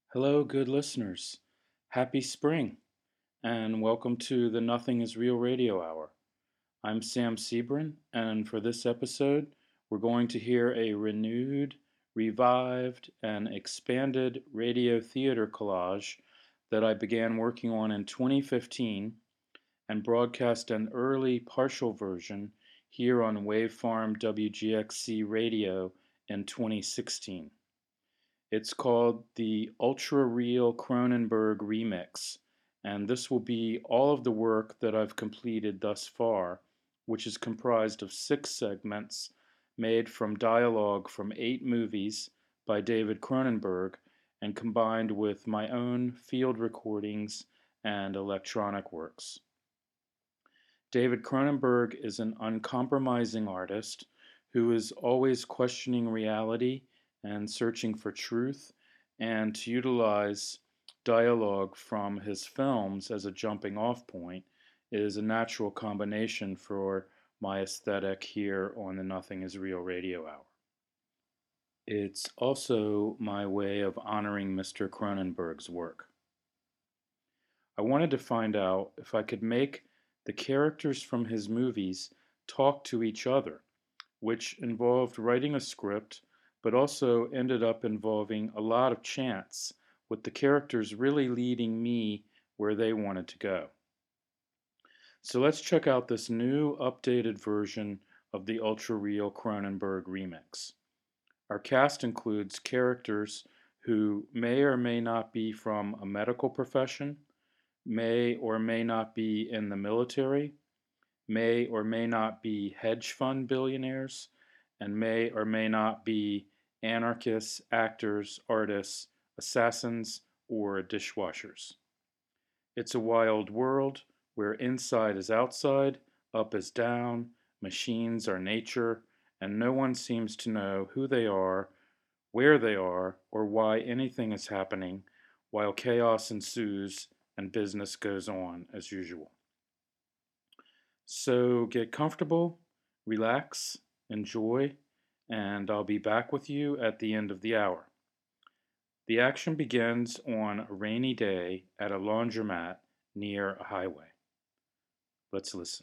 Hello, good listeners. Happy spring, and welcome to the Nothing is Real Radio Hour. I'm Sam Sebrin, and for this episode, we're going to hear a renewed, revived, and expanded radio theater collage that I began working on in 2015 and broadcast an early partial version here on Wavefarm WGXC Radio in 2016. It's called the Ultra Real Cronenberg Remix, and this will be all of the work that I've completed thus far, which is comprised of 6 segments made from dialogue from 8 movies by David Cronenberg and combined with my own field recordings and electronic works. David Cronenberg is an uncompromising artist who is always questioning reality and searching for truth, and to utilize dialogue from his films as a jumping off point is a natural combination for my aesthetic here on the Nothing is Real Radio Hour. It's also my way of honoring Mr. Cronenberg's work. I wanted to find out if I could make the characters from his movies talk to each other, which involved writing a script, but also ended up involving a lot of chance, with the characters really leading me where they wanted to go. So let's check out this new updated version of the Ultra Real Cronenberg remix. Our cast includes characters who may or may not be from a medical profession, may or may not be in the military, may or may not be hedge fund billionaires, and may or may not be anarchists, actors, artists, assassins, or dishwashers. It's a wild world where inside is outside, up is down, machines are nature, and no one seems to know who they are, where they are, or why anything is happening, while chaos ensues and business goes on as usual. So get comfortable, relax, enjoy, and I'll be back with you at the end of the hour. The action begins on a rainy day at a laundromat near a highway. Let's listen.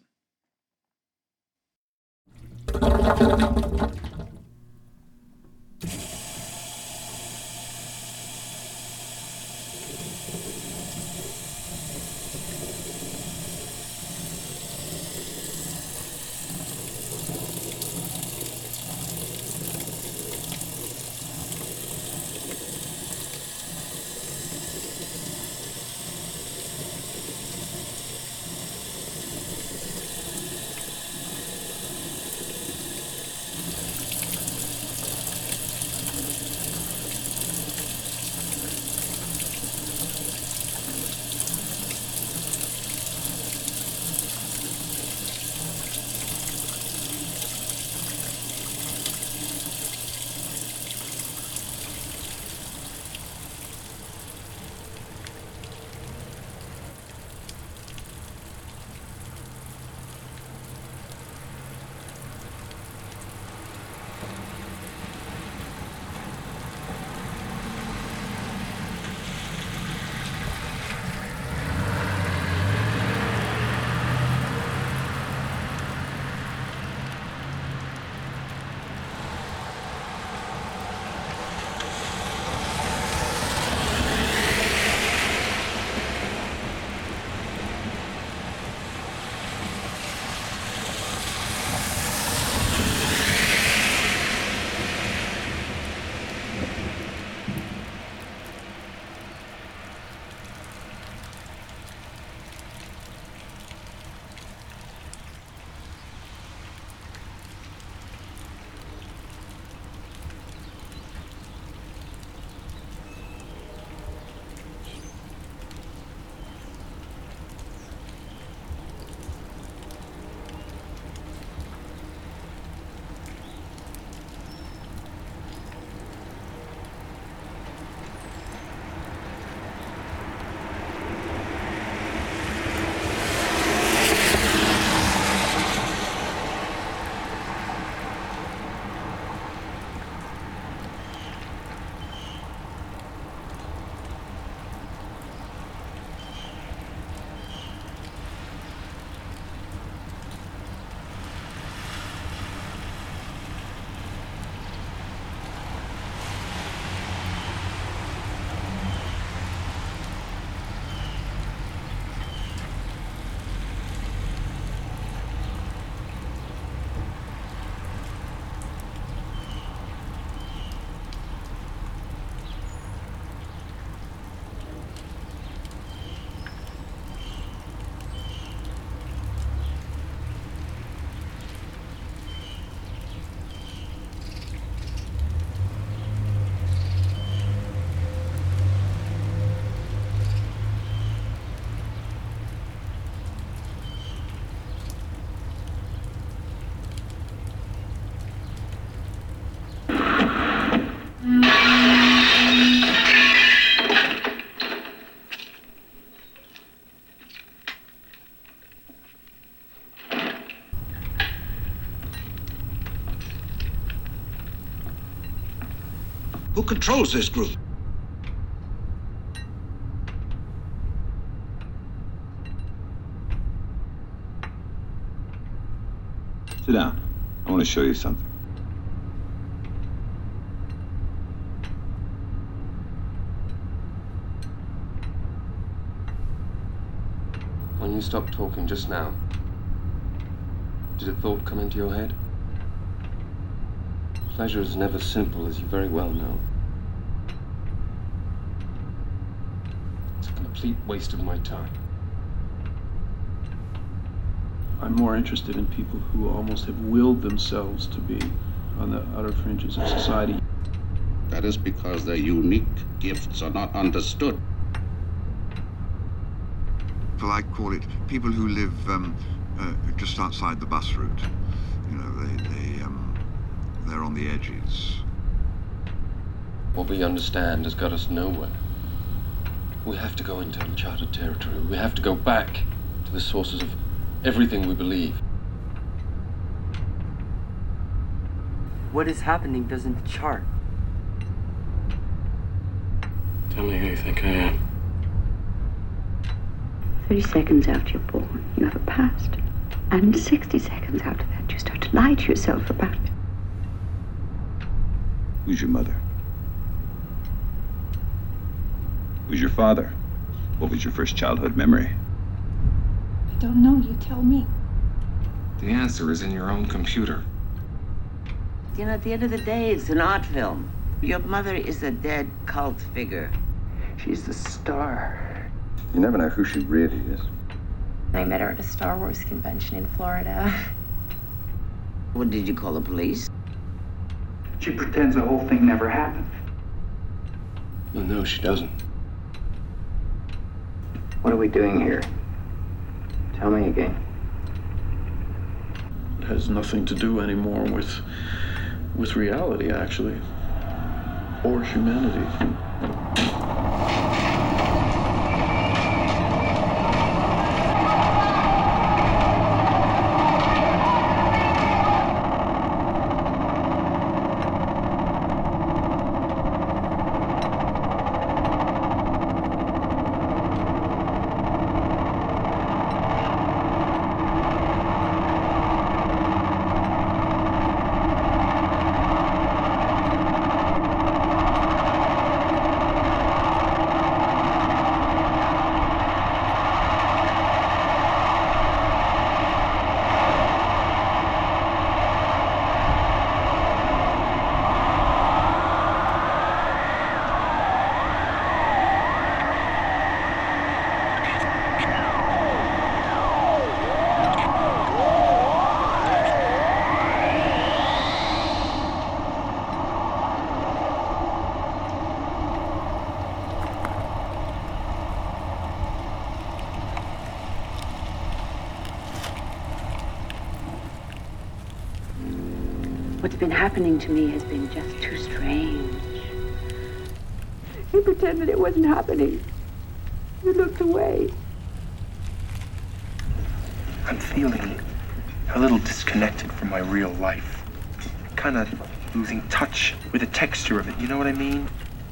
Who controls this group? Sit down. I want to show you something. When you stopped talking just now, did a thought come into your head? Pleasure is never simple, as you very well know. It's a complete waste of my time. I'm more interested in people who almost have willed themselves to be on the outer fringes of society. That is because their unique gifts are not understood. Well, I call it people who live just outside the bus route. You know, they're on the edges. What we understand has got us nowhere. We have to go into uncharted territory. We have to go back to the sources of everything we believe. What is happening doesn't chart. Tell me who you think I am. 30 seconds after you're born, you have a past. And 60 seconds after that, you start to lie to yourself about it. Who's your mother? Who's your father? What was your first childhood memory? I don't know, you tell me. The answer is in your own computer. You know, at the end of the day, it's an art film. Your mother is a dead cult figure. She's the star. You never know who she really is. I met her at a Star Wars convention in Florida. What did you call the police? She pretends the whole thing never happened. Well, no, she doesn't. What are we doing here? Tell me again. It has nothing to do anymore with reality, actually, or humanity. What's been happening to me has been just too strange. You pretended it wasn't happening. You looked away. I'm feeling a little disconnected from my real life. Kind of losing touch with the texture of it, you know what I mean?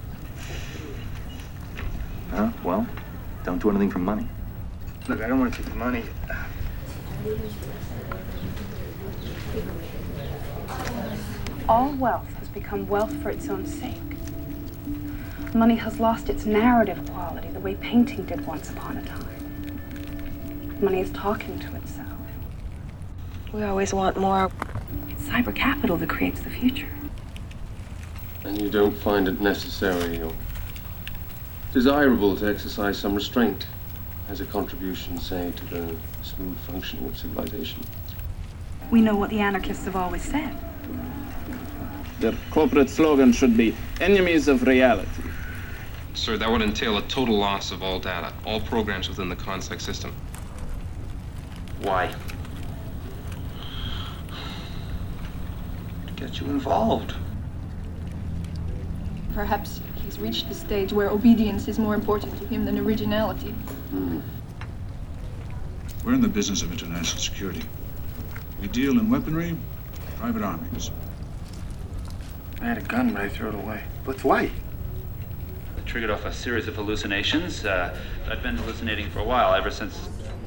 Well, don't do anything for money. Look, I don't want to take the money. All wealth has become wealth for its own sake. Money has lost its narrative quality the way painting did once upon a time. Money is talking to itself. We always want more. It's cyber capital that creates the future. And you don't find it necessary or desirable to exercise some restraint as a contribution, say, to the smooth functioning of civilization. We know what the anarchists have always said. Their corporate slogan should be enemies of reality. Sir, that would entail a total loss of all data, all programs within the CONSEC system. Why? To get you involved. Perhaps he's reached the stage where obedience is more important to him than originality. We're in the business of international security. We deal in weaponry, private armies. I had a gun, but I threw it away. But why? It triggered off a series of hallucinations. I've been hallucinating for a while, ever since...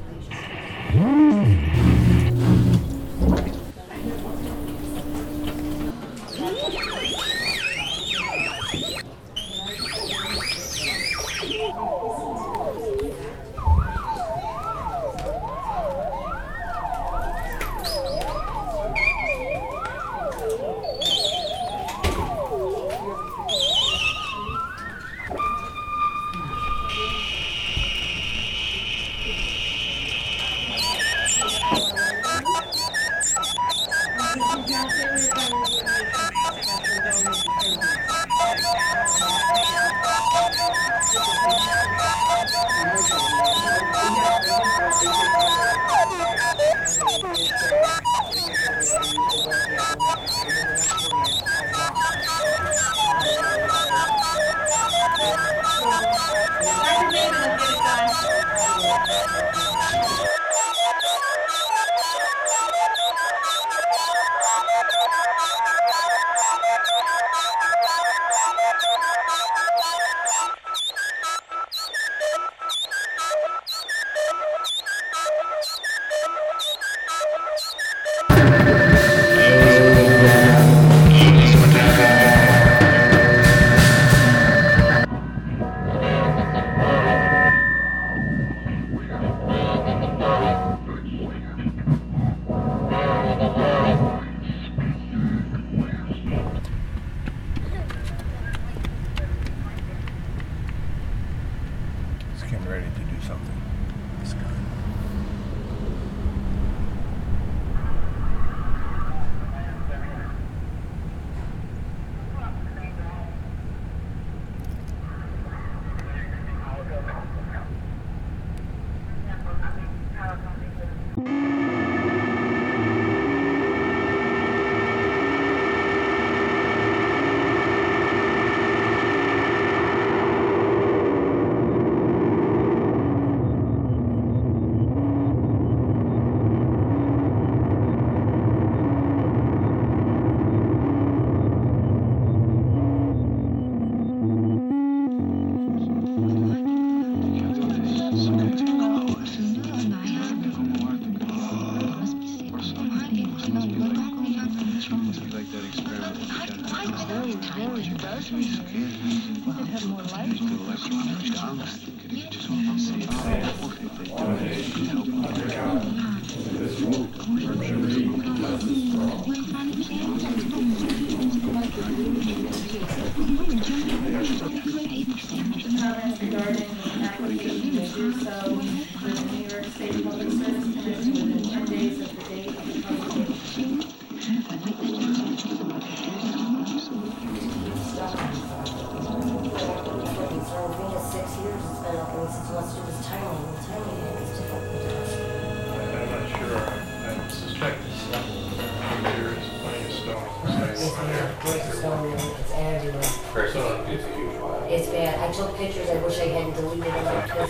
It's bad. I took pictures. I wish I hadn't deleted them because.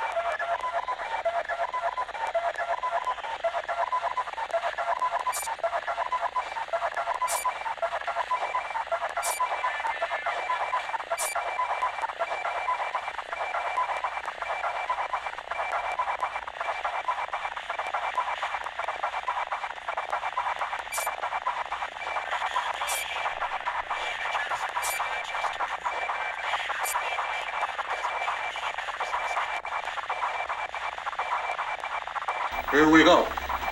Here we go.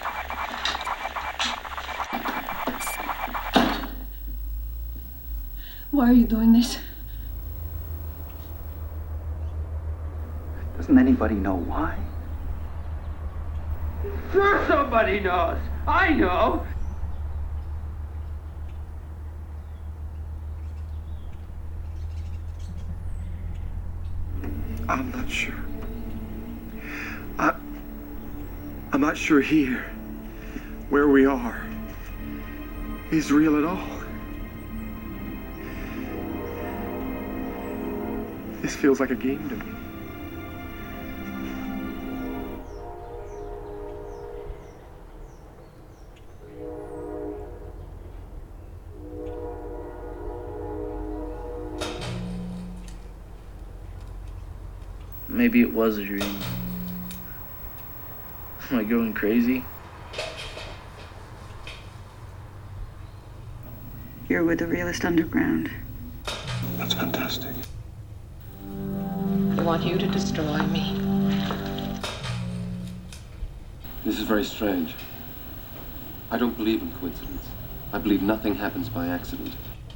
Why are you doing this? Doesn't anybody know why? Sure somebody knows. I know. I'm not sure. I'm not sure here, where we are, is real at all. This feels like a game to me. maybe it was a dream. Am I going crazy? You're with the Realist Underground. That's fantastic. I want you to destroy me. This is very strange. I don't believe in coincidence. I believe nothing happens by accident.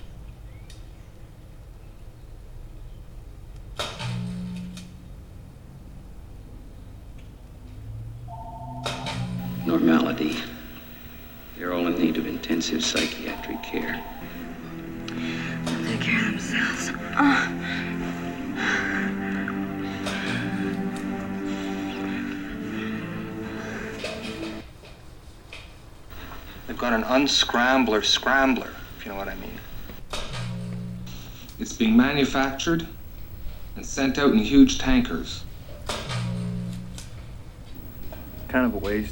Normality. They're all in need of intensive psychiatric care. They'll take care of themselves. They've got an unscrambler scrambler, if you know what I mean. It's being manufactured and sent out in huge tankers. Kind of a waste.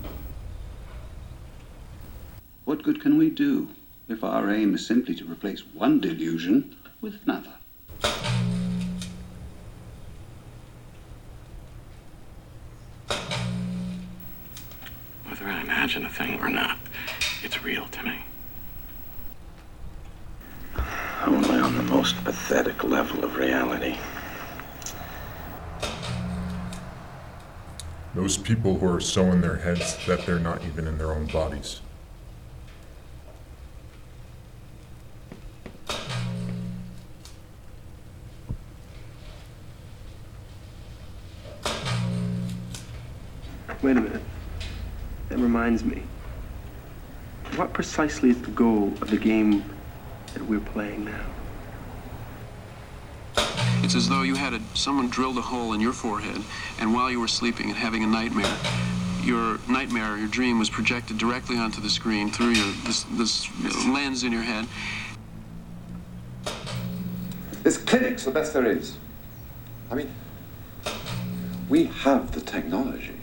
What good can we do if our aim is simply to replace one delusion with another? Whether I imagine a thing or not, it's real to me. Only on the most pathetic level of reality. Those people who are so in their heads that they're not even in their own bodies. Wait a minute. That reminds me. What precisely is the goal of the game that we're playing now? It's as though you had someone drilled a hole in your forehead, and while you were sleeping and having a nightmare, your dream was projected directly onto the screen through this lens in your head. This clinic's the best there is. I mean, we have the technology.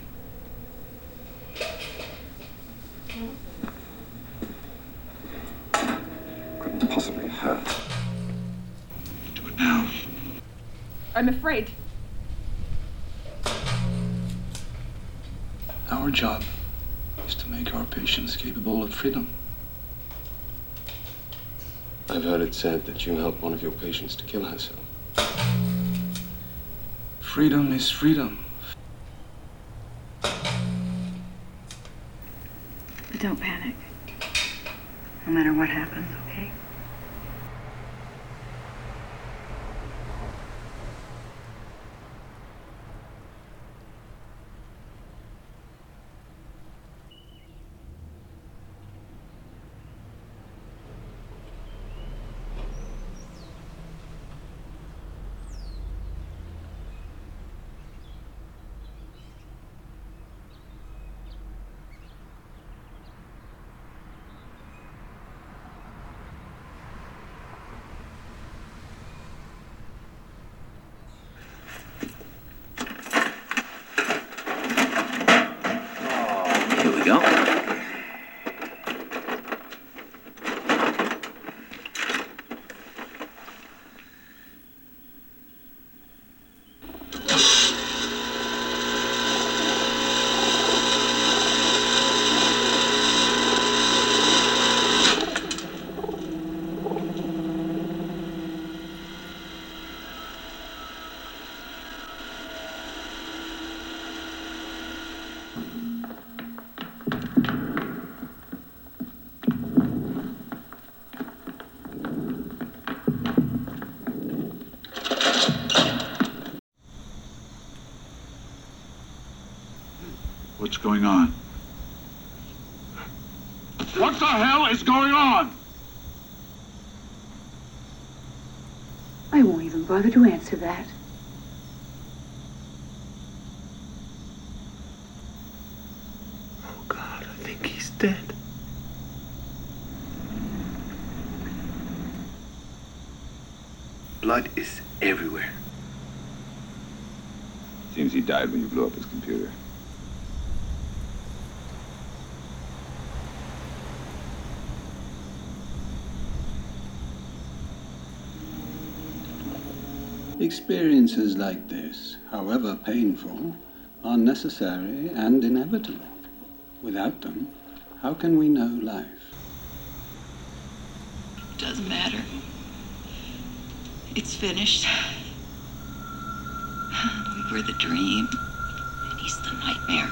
Couldn't possibly hurt. Do it now. I'm afraid. Our job is to make our patients capable of freedom. I've heard it said that you helped one of your patients to kill herself. Freedom is freedom. But don't panic. No matter what happens, okay? Here we go. What's going on? What the hell is going on? I won't even bother to answer that. Oh God, I think he's dead. Blood is everywhere. Seems he died when you blew up his computer. Experiences like this, however painful, are necessary and inevitable. Without them, how can we know life? Doesn't matter. It's finished. We were the dream, and he's the nightmare.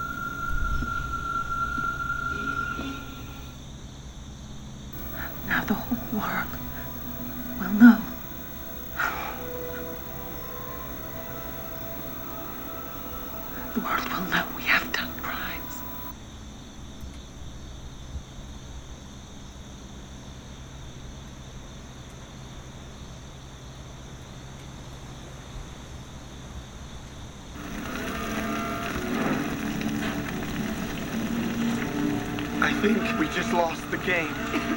Now the whole world will know. The world will know we have done crimes. I think we just lost the game.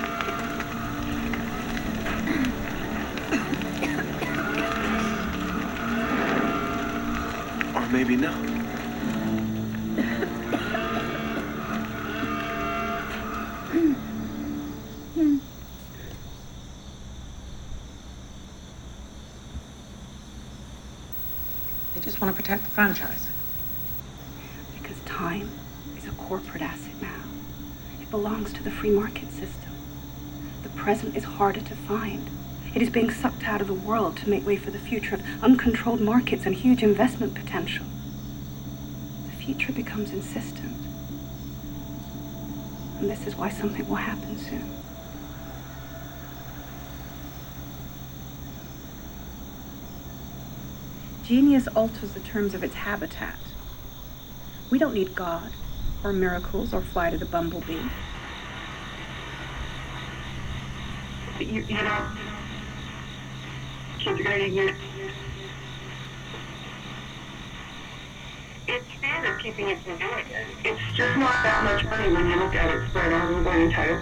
Or maybe not. They just want to protect the franchise. Because time is a corporate asset now. It belongs to the free market system. The present is harder to find. It is being sucked out of the world to make way for the future of uncontrolled markets and huge investment potential. The future becomes insistent. And this is why something will happen soon. Genius alters the terms of its habitat. We don't need God, or miracles, or fly to the bumblebee. But you know, kids are gonna get. It's fear that's keeping it from doing it. It's just not that much money when you look at it spread out over the entire.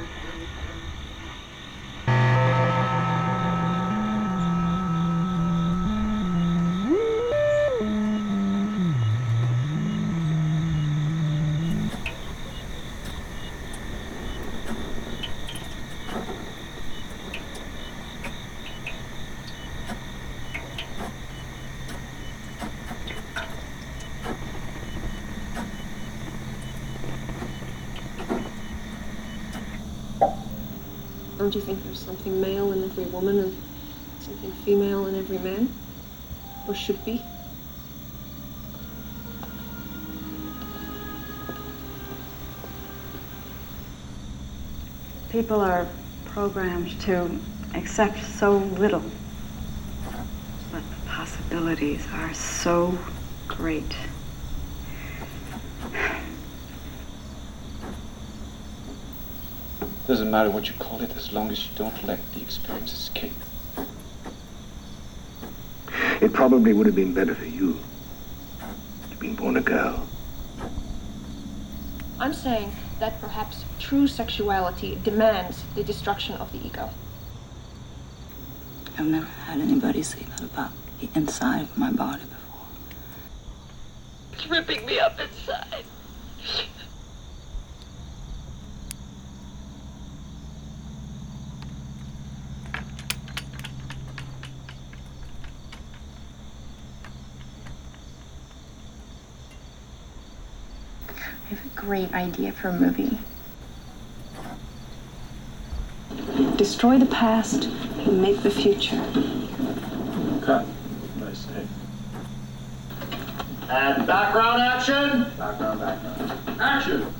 Don't you think there's something male in every woman and something female in every man? Or should be? People are programmed to accept so little, but the possibilities are so great. Doesn't matter what you call it as long as you don't let the experience escape. It probably would have been better for you to been born a girl. I'm saying that perhaps true sexuality demands the destruction of the ego. I've never had anybody say that about the inside of my body before. It's ripping me up inside. I have a great idea for a movie. Destroy the past and make the future. Cut. Nice save. And background action. Background. Action.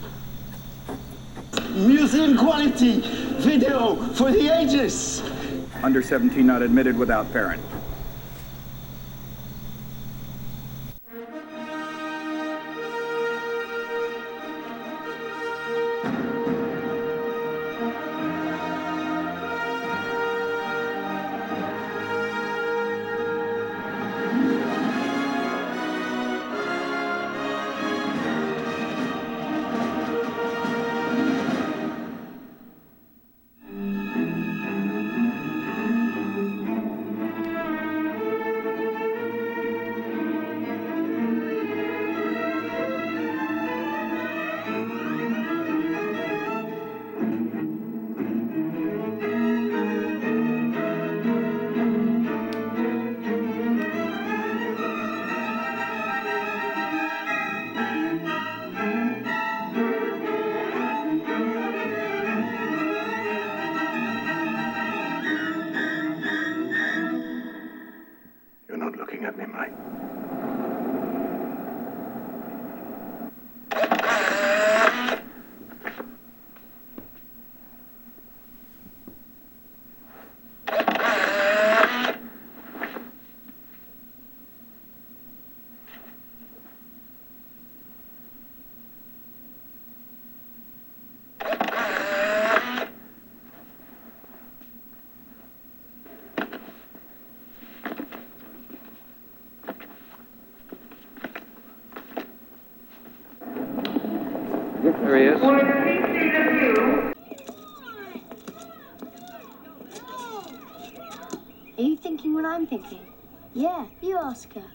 Museum quality video for the ages. Under 17 not admitted without parent. looking at me, Mike. There he is. Are you thinking what I'm thinking? Yeah, you ask her.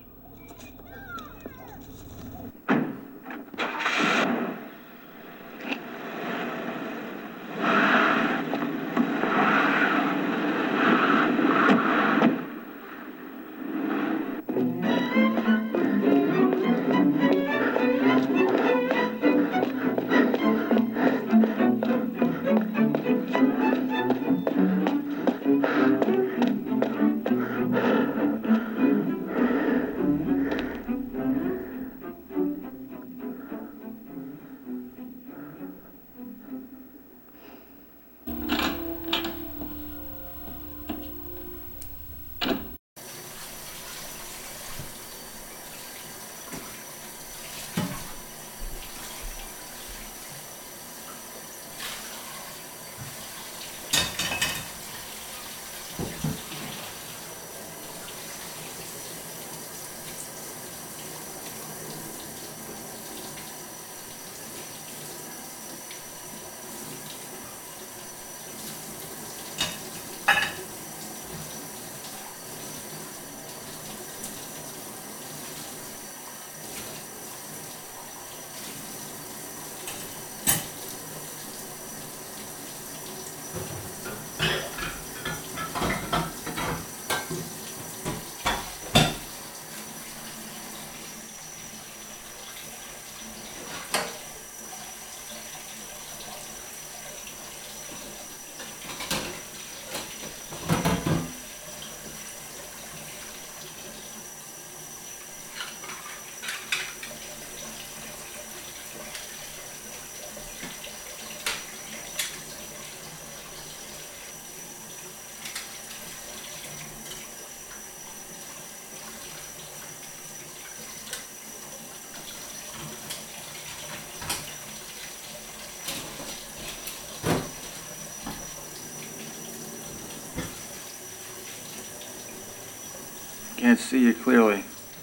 Can't see you clearly.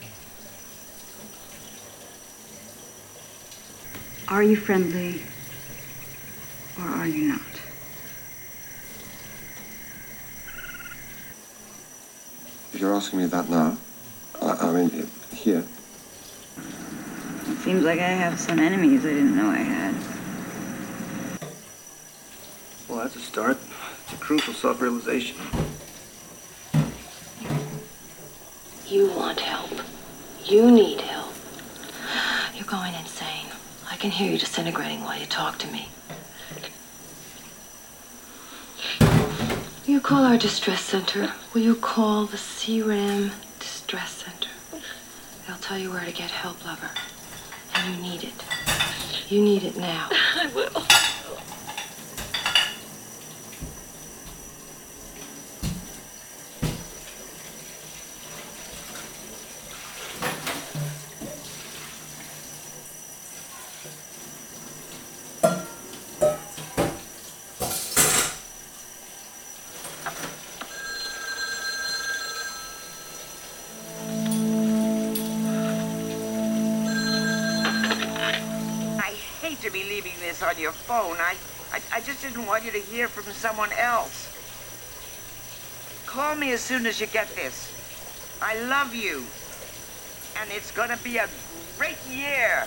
Are you friendly or are you not? If you're asking me that now, I mean, here. Seems like I have some enemies I didn't know I had. Well, that's a start. It's a crucial self-realization. You want help. You need help. You're going insane. I can hear you disintegrating while you talk to me. You call our distress center. Will you call the CRAM Distress Center? They'll tell you where to get help, lover. And you need it. You need it now. I will. To be leaving this on your phone. I just didn't want you to hear from someone else. Call me as soon as you get this. I love you. And it's gonna be a great year.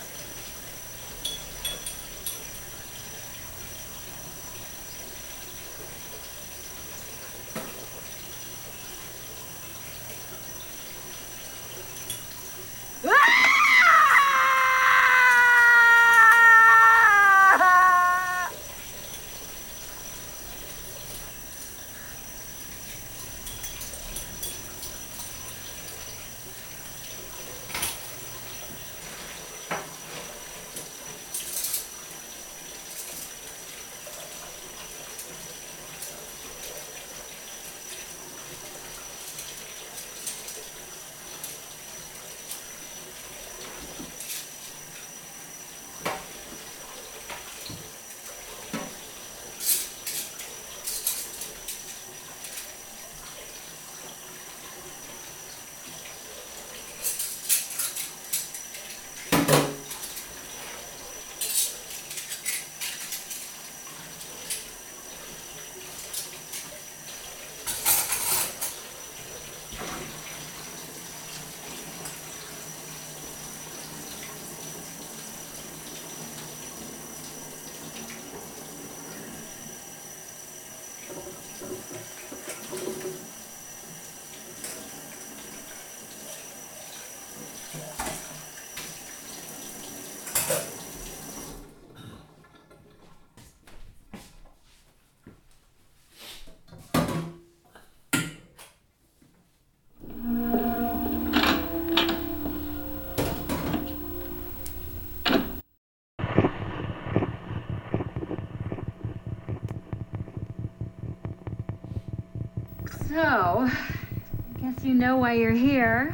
You know why you're here.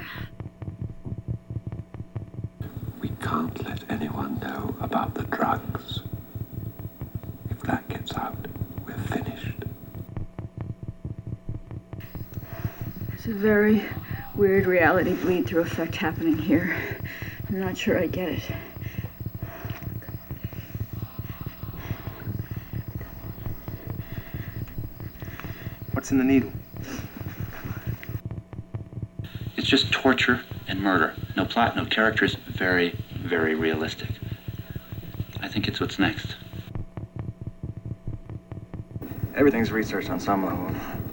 We can't let anyone know about the drugs. If that gets out, we're finished. There's a very weird reality bleed-through effect happening here. I'm not sure I get it. What's in the needle? It's just torture and murder. No plot, no characters. Very, very realistic. I think it's what's next. Everything's researched on some level.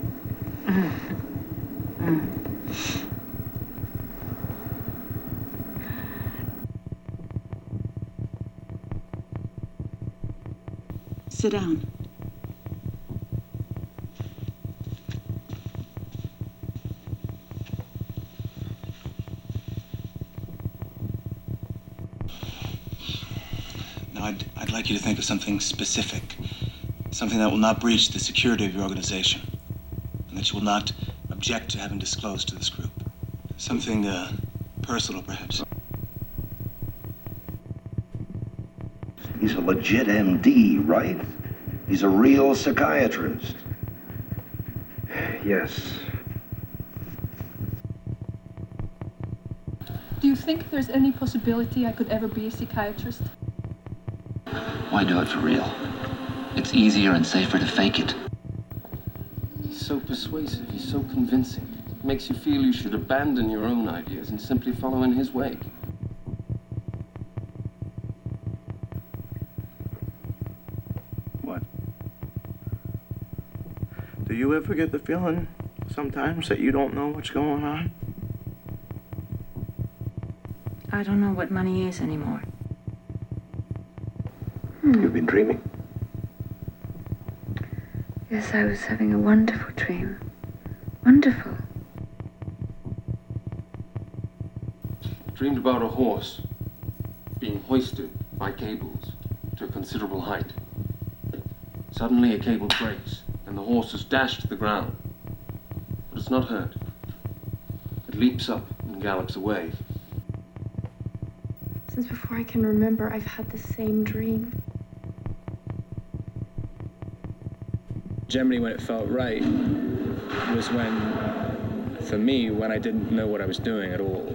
Sit down. Now, I'd like you to think of something specific. Something that will not breach the security of your organization. And that you will not object to having disclosed to this group. Something, personal, perhaps. He's a legit MD, right? He's a real psychiatrist. Yes. Do you think there's any possibility I could ever be a psychiatrist? Why do it for real? It's easier and safer to fake it. He's so persuasive, he's so convincing. It makes you feel you should abandon your own ideas and simply follow in his wake. What? Do you ever get the feeling sometimes that you don't know what's going on? I don't know what money is anymore. You've been dreaming. Yes, I was having a wonderful dream. Wonderful. I dreamed about a horse being hoisted by cables to a considerable height. Suddenly a cable breaks and the horse is dashed to the ground. But it's not hurt. It leaps up and gallops away. Since before I can remember, I've had the same dream. Generally, when it felt right was when, for me, when I didn't know what I was doing at all.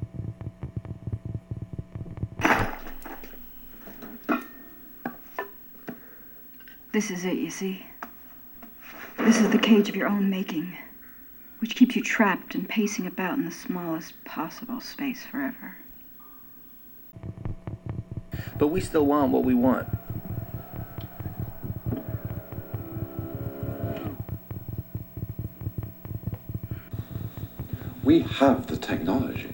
This is it, you see. This is the cage of your own making, which keeps you trapped and pacing about in the smallest possible space forever. But we still want what we want. We have the technology.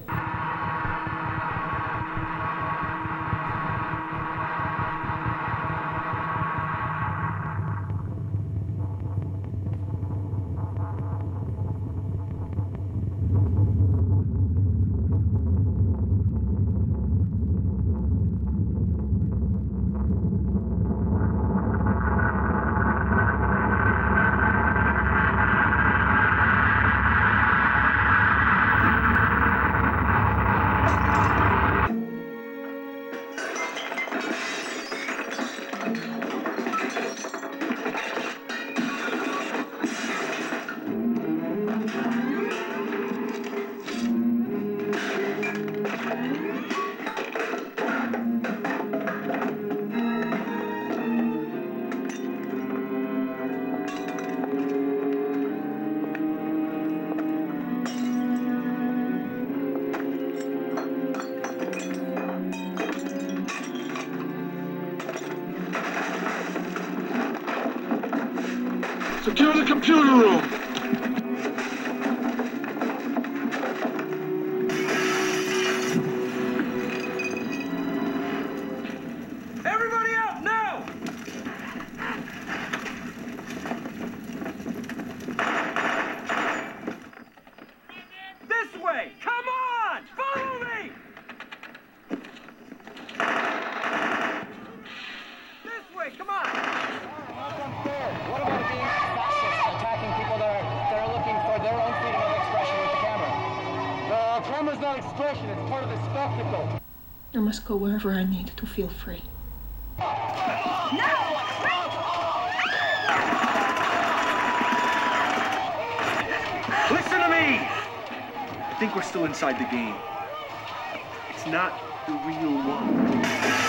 Secure the computer room! Everybody out, now! This way! Come on! Follow me! This way, come on! What about being fascist, attacking people that are looking for their own freedom of expression? Camera's not expression, it's part of the spectacle. I must go wherever I need to feel free. Listen to me! I think we're still inside the game. It's not the real one.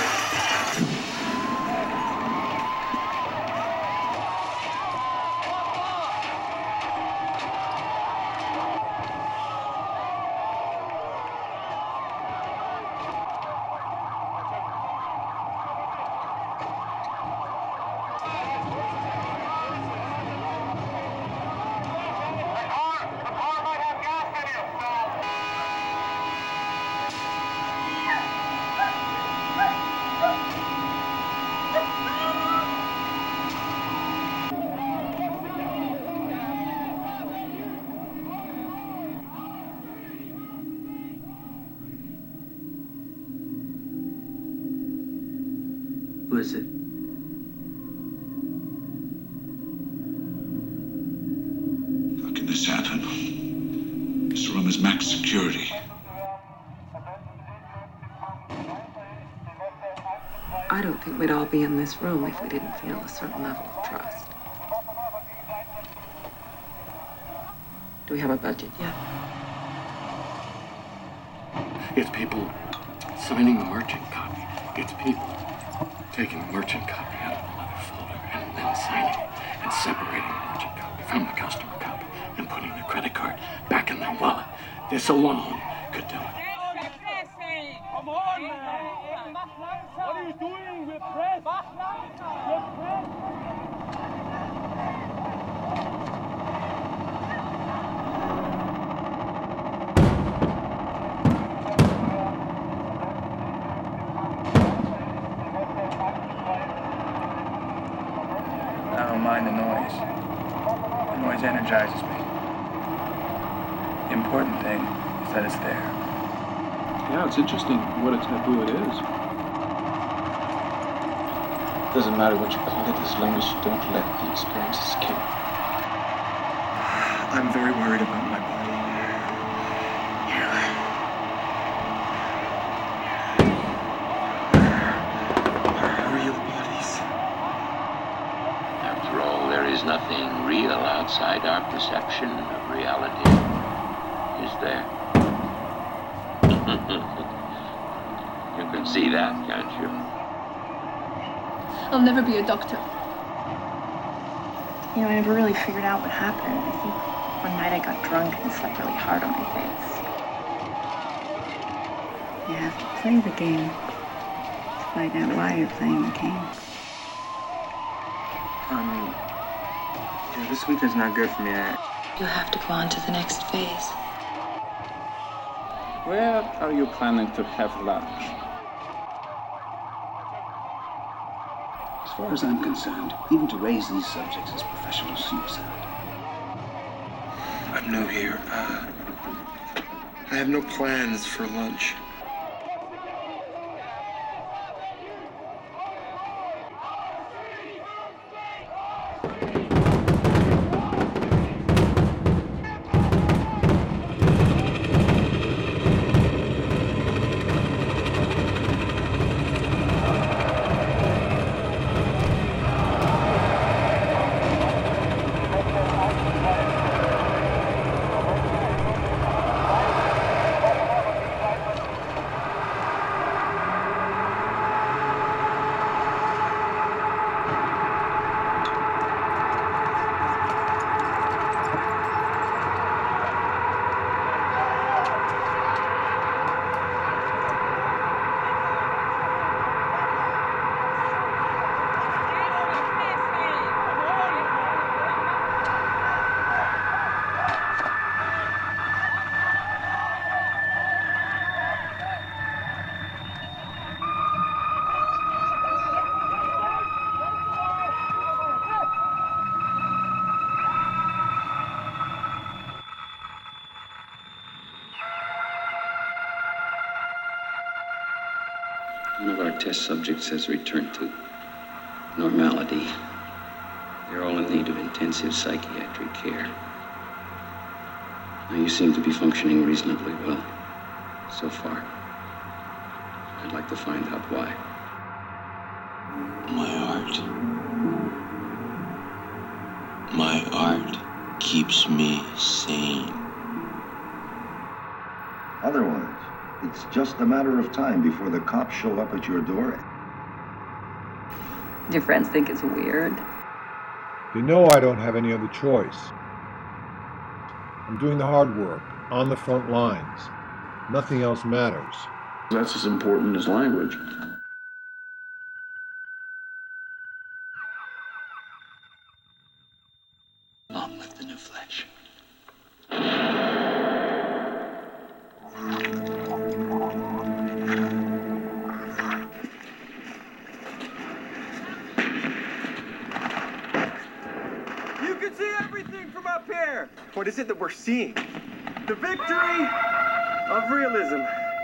Who is it? How can this happen? This room is max security. I don't think we'd all be in this room if we didn't feel a certain level of trust. Do we have a budget yet? It's people signing the merchant copy. It's people taking the merchant copy out of the leather folder and then signing it and separating the merchant copy from the customer copy and putting the credit card back in their wallet. This alone could do it. Come on, man! What are you doing? We're pressed! We're pressed! I don't mind the noise. The noise energizes me. The important thing is that it's there. Yeah, it's interesting what a taboo it is. Doesn't matter what you call it as long as you don't let the experience escape. I'm very worried about my body. Real bodies. After all, there is nothing real outside our perception of reality. Is there? You can see that, can't you? I'll never be a doctor. You know, I never really figured out what happened. I think one night I got drunk and slept really hard on my face. You have to play the game to find out why you're playing the game. This weekend's not good for me. You have to go on to the next phase. Where are you planning to have lunch? As far as I'm concerned, even to raise these subjects is professional suicide. I'm new here. I have no plans for lunch. One of our test subjects has returned to normality. They're all in need of intensive psychiatric care. Now, you seem to be functioning reasonably well. So far. I'd like to find out why. My art keeps me sane. Otherwise, it's just a matter of time before the cops show up at your door. Your friends think it's weird. They know I don't have any other choice. I'm doing the hard work, on the front lines. Nothing else matters. That's as important as language. Long live the new flesh. You can see everything from up here. What is it that we're seeing? The victory of realism.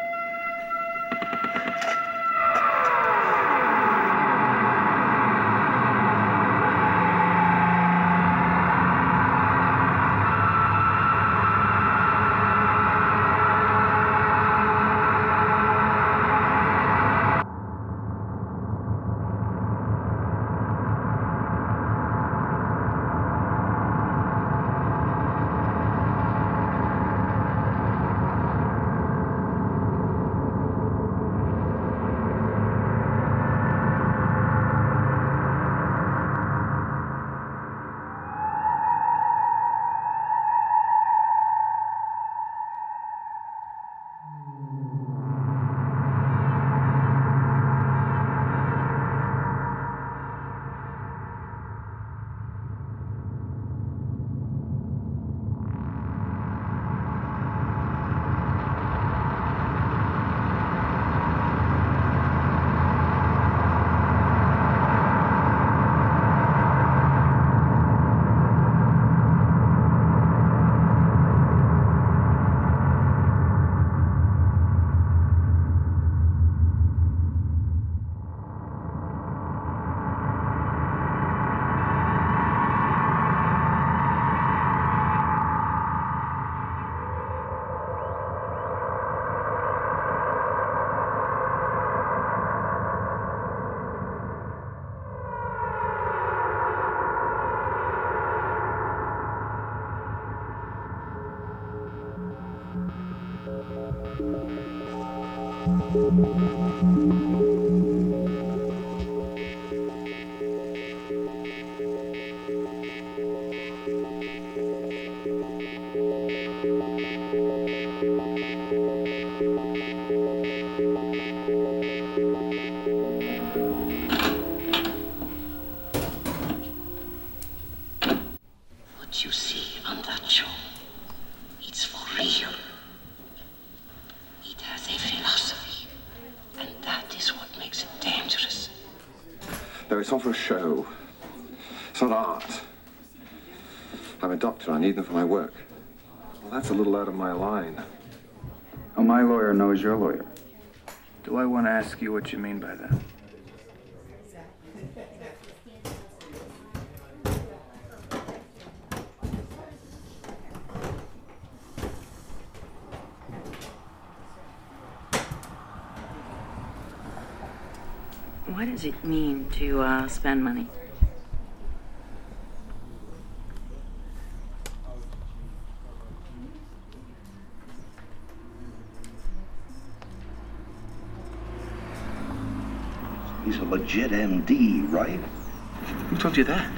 What you see on that show, it's for real. It has a philosophy, and that is what makes it dangerous. No, it's not for a show. It's not art. I'm a doctor. I need them for my work. Well, that's a little out of my line. Oh, my lawyer knows your lawyer. Do I want to ask you what you mean by that? What does it mean to spend money? He's a legit MD, right? Who told you that?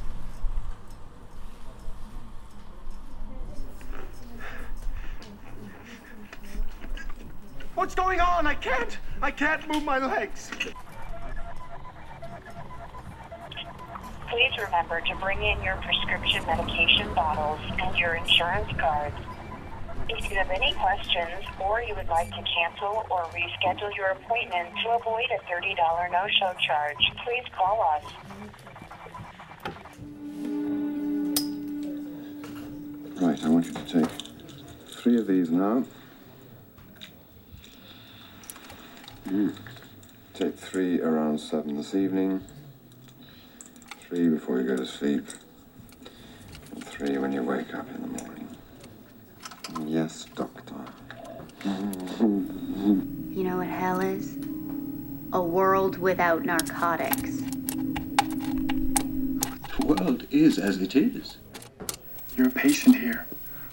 What's going on? I can't move my legs. Please remember to bring in your prescription medication bottles and your insurance cards. If you have any questions or you would like to cancel or reschedule your appointment to avoid a $30 no-show charge, please call us. Right, I want you to take 3 of these now. Take 3 around 7 this evening. 3 before you go to sleep. And 3 when you wake up in the morning. Yes, doctor. A world without narcotics. The world is as it is. You're a patient here.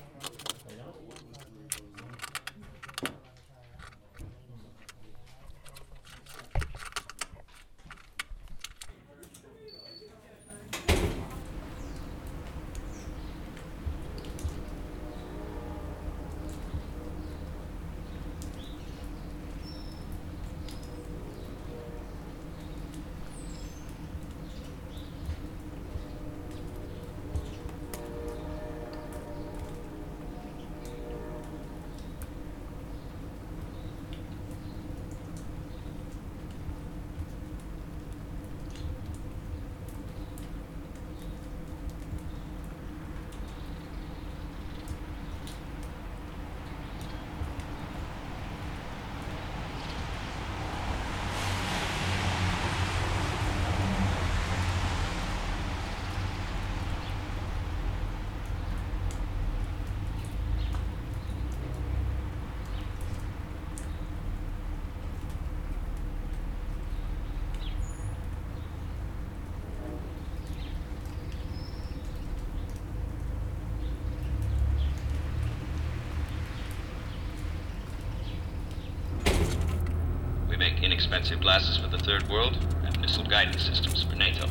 Make inexpensive glasses for the Third World and missile guidance systems for NATO.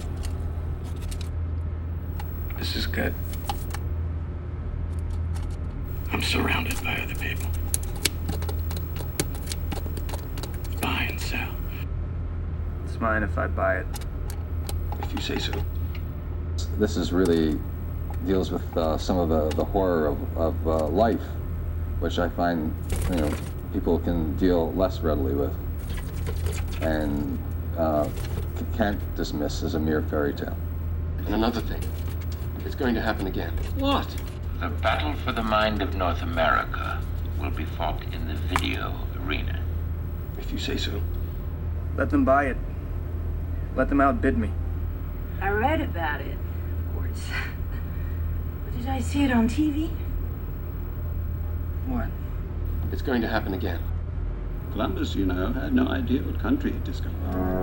This is good. I'm surrounded by other people. Buy and sell. It's mine if I buy it. If you say so. This is really deals with some of the horror of life, which I find, people can deal less readily with. And can't dismiss as a mere fairy tale. And another thing, it's going to happen again. What? The battle for the mind of North America will be fought in the video arena. If you say so. Let them buy it. Let them outbid me. I read about it, of course. But did I see it on TV? What? It's going to happen again. Columbus, had no idea what country he'd discovered.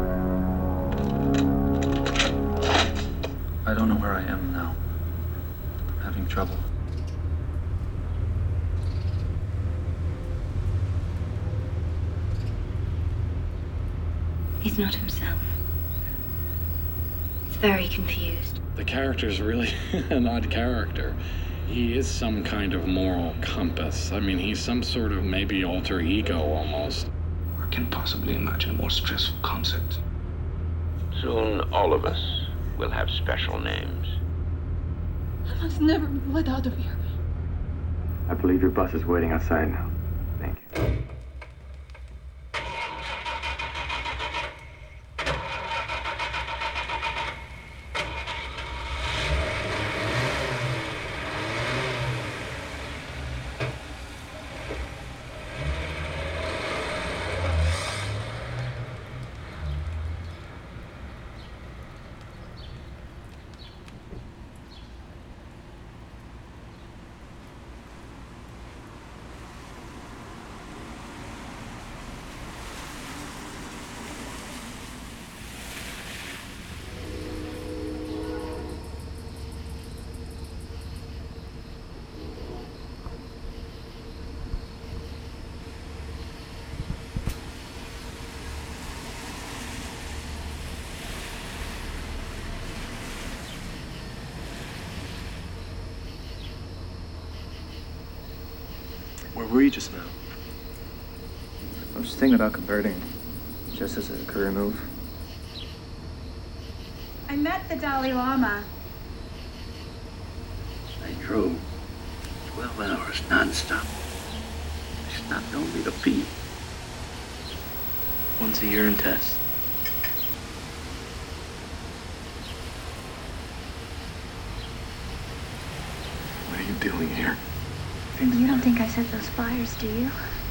I don't know where I am now. I'm having trouble. He's not himself. He's very confused. The character's really an odd character. He is some kind of moral compass. I mean, he's some sort of maybe alter ego almost. Or can possibly imagine a more stressful concept. Soon all of us will have special names. I must never be let out of here. I believe your bus is waiting outside now. Thank you. Where were you just now? I was thinking about converting, just as a career move. I met the Dalai Lama. I drove 12 hours non-stop. I stopped only to pee. Once a urine test. What are you doing here? You don't think I set those fires, do you?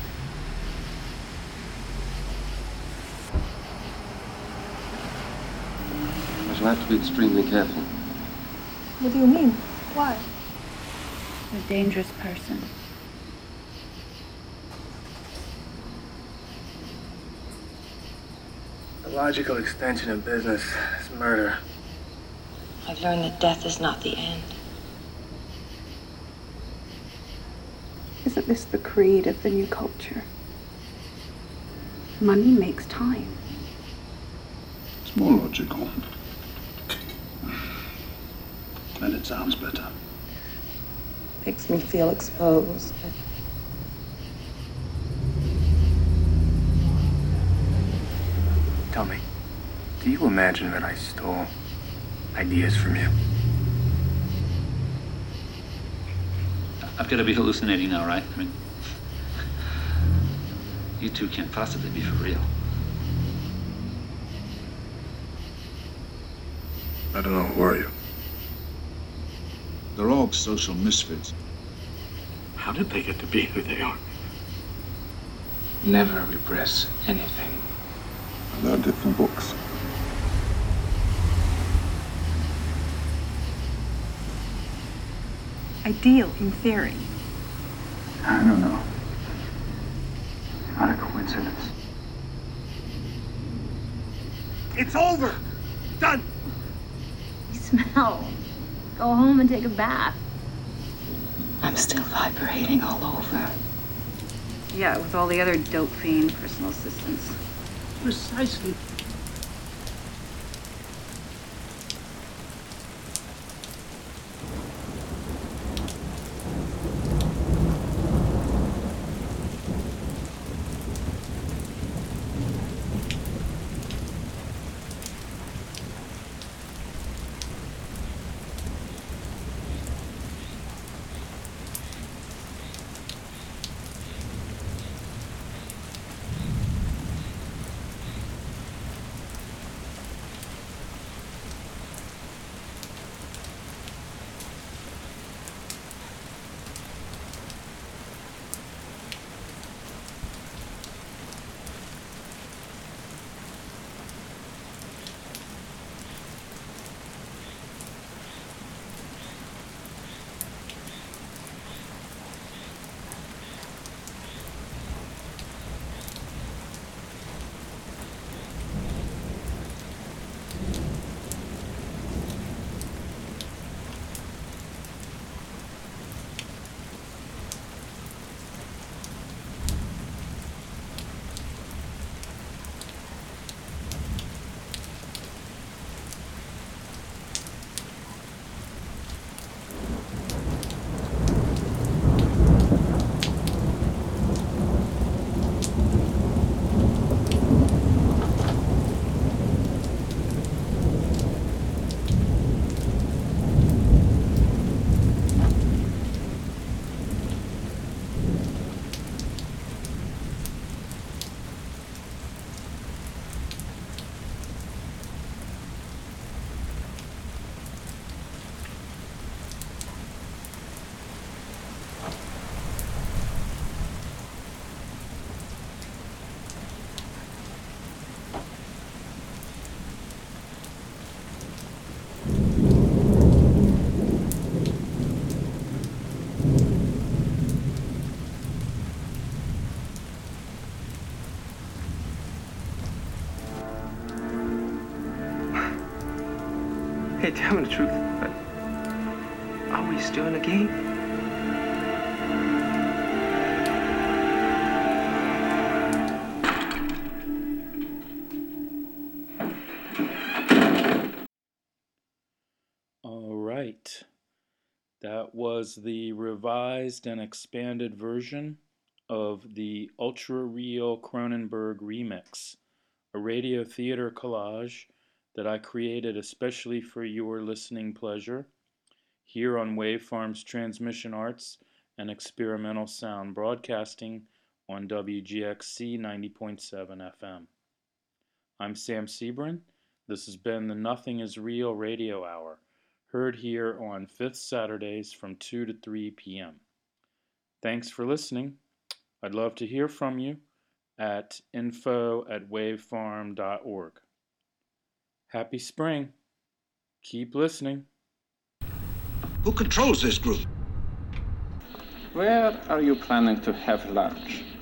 I shall have to be extremely careful. What do you mean? Why? You're a dangerous person. The logical extension of business is murder. I've learned that death is not the end. Isn't this the creed of the new culture? Money makes time. It's more logical. And it sounds better. Makes me feel exposed. Tell me, do you imagine that I stole ideas from you? I've got to be hallucinating now, right? I mean, you two can't possibly be for real. I don't know, who are you? They're all social misfits. How did they get to be who they are? Never repress anything. They're different books. Ideal in theory. I don't know. Not a coincidence. It's over! Done! You smell. Go home and take a bath. I'm still vibrating all over. Yeah, with all the other dope fiend personal assistants. Precisely. Hey, tell me the truth, but are we still in the game? All right. That was the revised and expanded version of the Ultra Real Cronenberg remix, a radio theater collage that I created especially for your listening pleasure here on Wavefarm's Transmission Arts and Experimental Sound Broadcasting on WGXC 90.7 FM. I'm Sam Sebrin. This has been the Nothing is Real Radio Hour, heard here on 5th Saturdays from 2 to 3 p.m. Thanks for listening. I'd love to hear from you at info@wavefarm.org. Happy spring. Keep listening. Who controls this group? Where are you planning to have lunch?